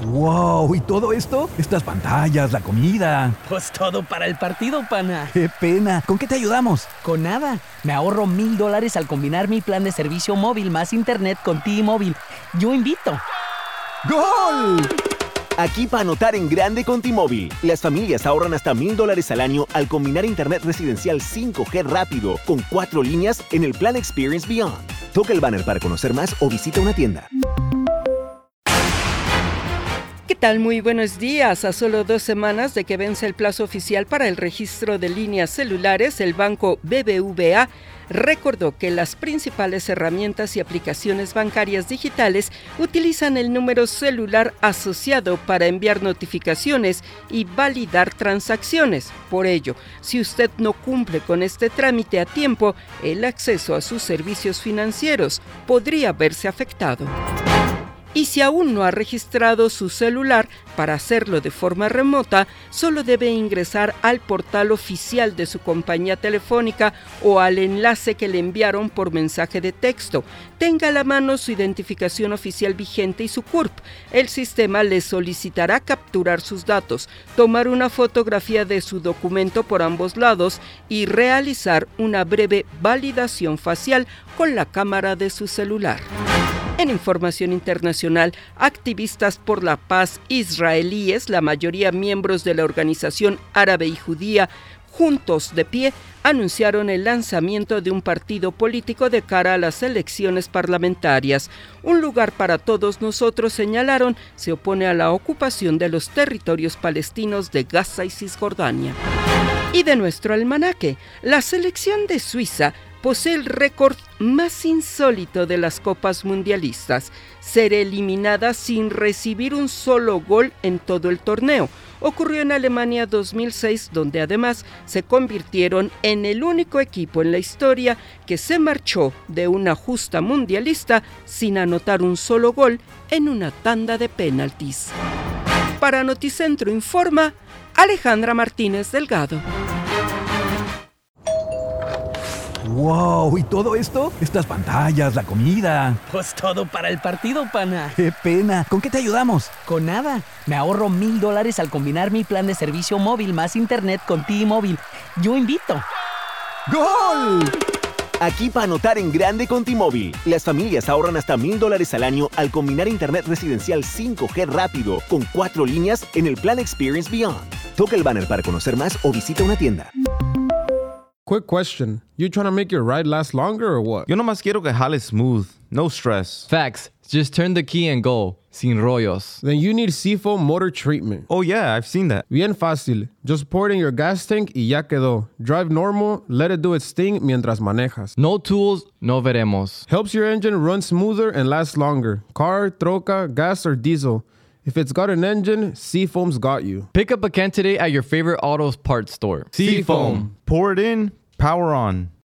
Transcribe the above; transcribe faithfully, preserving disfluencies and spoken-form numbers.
¡Wow! ¿Y todo esto? Estas pantallas, la comida. Pues todo para el partido, pana. ¡Qué pena! ¿Con qué te ayudamos? Con nada. Me ahorro mil dólares al combinar mi plan de servicio móvil más internet con T-Mobile. Yo invito. ¡Gol! Aquí para anotar en grande con T-Mobile. Las familias ahorran hasta mil dólares al año al combinar internet residencial cinco G rápido con cuatro líneas en el plan Experience Beyond. Toca el banner para conocer más o visita una tienda. ¿Qué tal? Muy buenos días. A solo dos semanas de que vence el plazo oficial para el registro de líneas celulares, el banco B B V A recordó que las principales herramientas y aplicaciones bancarias digitales utilizan el número celular asociado para enviar notificaciones y validar transacciones. Por ello, si usted no cumple con este trámite a tiempo, el acceso a sus servicios financieros podría verse afectado. Y si aún no ha registrado su celular, para hacerlo de forma remota, solo debe ingresar al portal oficial de su compañía telefónica o al enlace que le enviaron por mensaje de texto. Tenga a la mano su identificación oficial vigente y su C U R P. El sistema le solicitará capturar sus datos, tomar una fotografía de su documento por ambos lados y realizar una breve validación facial con la cámara de su celular. En información internacional, activistas por la paz israelíes, la mayoría miembros de la organización árabe y judía, Juntos de Pie, anunciaron el lanzamiento de un partido político de cara a las elecciones parlamentarias. Un lugar para todos nosotros, señalaron, se opone a la ocupación de los territorios palestinos de Gaza y Cisjordania. Y de nuestro almanaque, la selección de Suiza posee el récord más insólito de las copas mundialistas: ser eliminada sin recibir un solo gol en todo el torneo. Ocurrió en Alemania dos mil seis, donde además se convirtieron en el único equipo en la historia que se marchó de una justa mundialista sin anotar un solo gol en una tanda de penaltis. Para Noticentro informa Alejandra Martínez Delgado. ¡Wow! ¿Y todo esto? Estas pantallas, la comida. Pues todo para el partido, pana. ¡Qué pena! ¿Con qué te ayudamos? Con nada. Me ahorro mil dólares al combinar mi plan de servicio móvil más internet con T-Mobile. Yo invito. ¡Gol! Aquí para anotar en grande con T-Mobile. Las familias ahorran hasta mil dólares al año al combinar internet residencial cinco G rápido con cuatro líneas en el plan Experience Beyond. Toca el banner para conocer más o visita una tienda. Quick question. You trying to make your ride last longer or what? Yo nomás quiero que jale smooth. No stress. Facts. Just turn the key and go. Sin rollos. Then you need Seafoam Motor Treatment. Oh yeah, I've seen that. Bien fácil. Just pour it in your gas tank y ya quedó. Drive normal, let it do its thing mientras manejas. No tools, no veremos. Helps your engine run smoother and last longer. Car, troca, gas, or diesel. If it's got an engine, Seafoam's got you. Pick up a can today at your favorite auto parts store. Seafoam. Pour it in, power on.